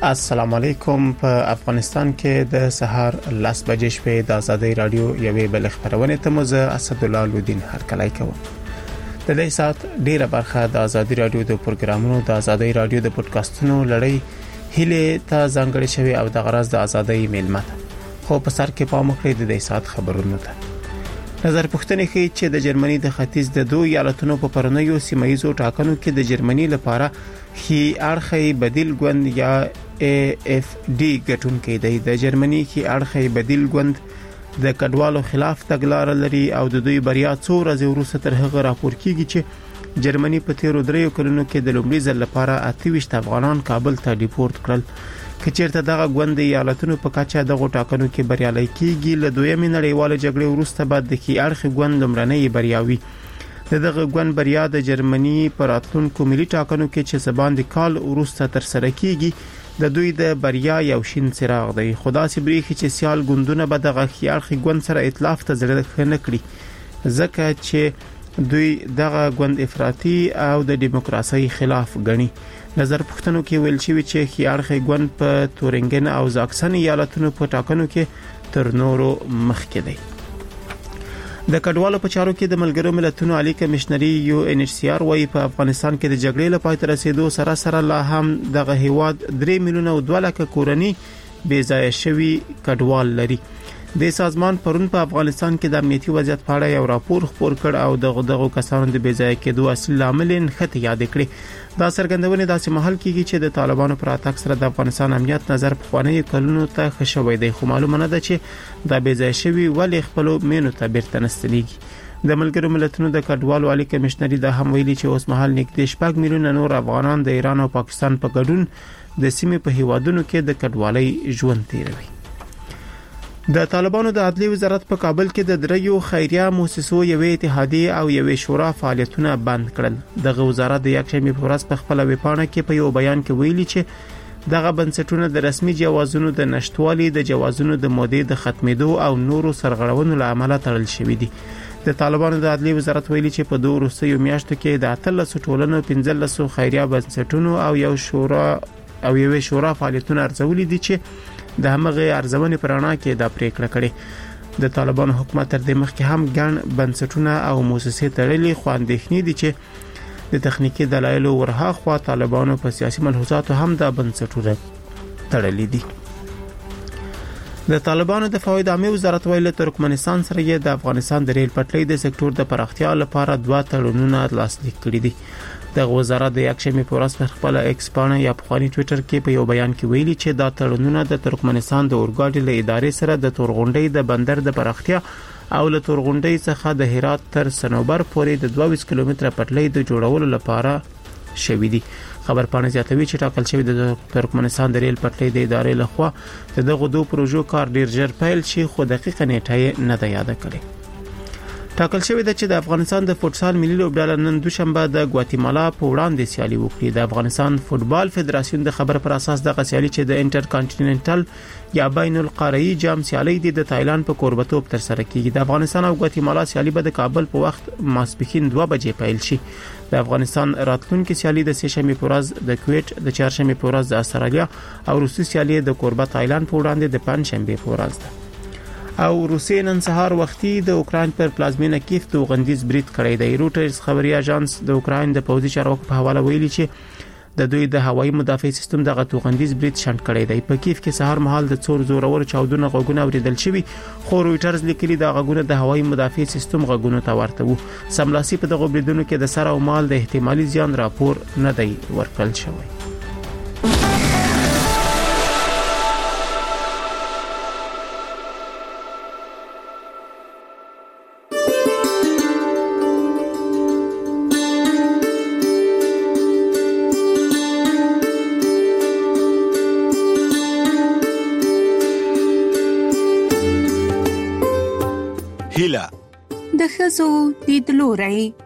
السلام علیکم. په افغانستان کې د سهار 10 بجې شپې د ازادي رادیو یوې بل خبرونه ته مزه اسد الله لودین هرکلی کوم. د دې سات ډیره برخه د ازادي رادیو د پروګرامونو د ازادي رادیو د پودکاسټونو لړۍ هله ته ځانګړې شوی او د غرض د ازادي میلمت خو په سر کې پام وکړئ د دې سات خبرونو ته. نظر پوښتنه کوي چې د جرمني د ختیځ د دوه ایالتونو په پرنیو سیمایزو ټاکنو کې د جرمني لپاره خي اړخي بدیل ګوند یا AFD ګټون کې دی. د جرمني خي اړخي بدیل ګوند د کډوالو خلاف تګلارې لري او د دوی بریا څو ورځې وروسته تر هغه راپور کیږي چې جرمني په تیرو دریو کلونو کې د لومړي ځل لپاره 28 افغانان کابل ته ډیپورت کړل. کچېرته دغه ګوند ایالتونو په کچه دغه ټاکنو کې بریالي کیږي. له دویمې نړیوالې جګړې وروسته بعد د خي اړخي ګوند لمړنۍ بریاوي دغه ګوند بریا د جرمني پر راتلونکو ملي ټاکنو کې چې سبان د کال وروسته تر سره کیږي د دوی د بریا یو شین څراغ دی. خدا سي بریخي چې سیال ګوندونه به دغه خي اړخي ګوند سره ائتلاف ته ځړ نه کړي ځکه چې دوی دغه ګوند افراطي او د دیموکراسي خلاف ګڼي. نظر پوښتنو کې ویل شوی چې خي اړخي ګوند په تورنګن او زاکسن ایالتونو په ټاکنو کې تر نورو مخکې دی. د کډوالو په چارو کې د ملګرو ملتونو عالی کمشنري UNHCR وايي په افغانستان کې د جګړې له پای ته رسیدو سره لا هم دغه هیواد 3 میلیونه او 2 لک کورنۍ بې ځای شوي کډوال لري. د سازمان پرون په افغانستان کې د امنیتي وضعیت په اړه یو راپور خپور کړ او دغه کسانو د بې ځای کېدو اصلي عامل نښته یاد کړي. دا څرګندونه داسې محل کېږي چې د طالبانو پر اتاک سره د افغانستان امنیت نظر په خواني کلونو ته خښوي دی خو معلومه نه ده چې د بې ځای شوي ولې خپل مینو ته بیرته نستلېږي. د ملګرو ملتونو د کډوالو عالی کمشنري د هم ویلي چې اوس مهال نږدې 6 میلیونه نور افغانان د ایران او پاکستان په ګډون د سیمې په هیوادونو کې د کډوالۍ ژوند تیروي. د طالبانو د عدلي وزارت په کابل کې د دریو خیریه مؤسسو یوې اتحادیه او یوې شورا فعالیتونه بند کړل. دغه وزارت د یکشنبه په ورځ په خپل ویبپاڼه کې په یو بیان کې ویلي چې دغه بنسټونه د رسمي جوازونو د نشټوالي د جوازونو د مودې د ختمېدو او نورو سرغړونو له امله تړل شوې دي. د طالبانو د عدلي وزارت ویلي چې په دوه وروستیو میاشتو کې د 13 ټولنو 15 خیریه بنسټونو او یو شورا فعالیتونه ارزولي دي چې د همغه ارزونې پرانا کې د پریکړه کړې. د طالبانو حکومت تر دې مخکې هم ګڼ بنسټونه او مؤسسې تړلې خو اندېښنې دي چې د تخنیکی دلایلو ورها خو طالبانو په سیاسي ملحوظاتو هم د بنسټونه تړلې دي. د طالبانو د فواد عامه وزارت ویل ترکمنستان سره د افغانستان د ریل پټلۍ د سکتور د پراختیا لپاره 2 تړونونه لاسلیک کړي دي. د وزارت د یکشنبه په ورځ په خپل ایکس پاڼه یا په خپل ټوئیټر کې په یو بیان کې ویلي چې دا تړونونه د ترکمنستان د اورګاډي له ادارې سره د تورغونډۍ د بندر د پراختیا او له تورغونډۍ څخه د هرات تر سنوبر پورې د 22 کیلومتره پټلۍ د جوړولو لپاره شوې دي. خبر پاڼه زیاتوي چې ټاکل شوی د ترکمنستان د ریل پټلۍ د ادارې لخوا دغه دوه پروژو کار ډیر ژر پیل شي خو دقیقه نیټه نه ده یاد کړې. ټاکل شوی د چې د افغانستان د فوتسال ملي لوبډله نن دوشنبه د ګواتیمالا په وړاندې سیالي وکړي. د افغانستان فوتبال فدراسیون د خبر پر اساس د سیالي چې د انټر کانټیننټل یا بین القاره‌ای جام سیالي د تایلند په کوربتوب تر سره کیږي. د افغانستان او ګواتیمالا سیالي به د کابل په وخت ماسپښین 2 بجې پیل شي. د افغانستان راتلونکي سیالي د سهشنبه په ورځ د کویت، د چهارشنبه په ورځ د استرالیا او روسي سیالي د کوربت تایلند په وړاندې د پنځشنبه په ورځ ده. او روسیې نن سهار وختي د اوکرين پر پلازمینه کیف توغندیز برید کړی دی. روټرز خبري اژانس د اوکرين د پوځي چارواکو په حواله ویلي چې د دوی د هوایي مدافع سیستم دغه توغندیز برید شنډ کړی دی. په کیف کې سهار مهال د څور زورور چاودنه غوګونه اوریدل شوی خو روټرز لیکلي د غوګونه د هوایي مدافع سیستم غوګونه ته ورته وو. سملاسي په دغه بریدونو کې د سر او مال د احتمالي زیان راپور نه دی ورکړل شوی. د ښځو لیدلوری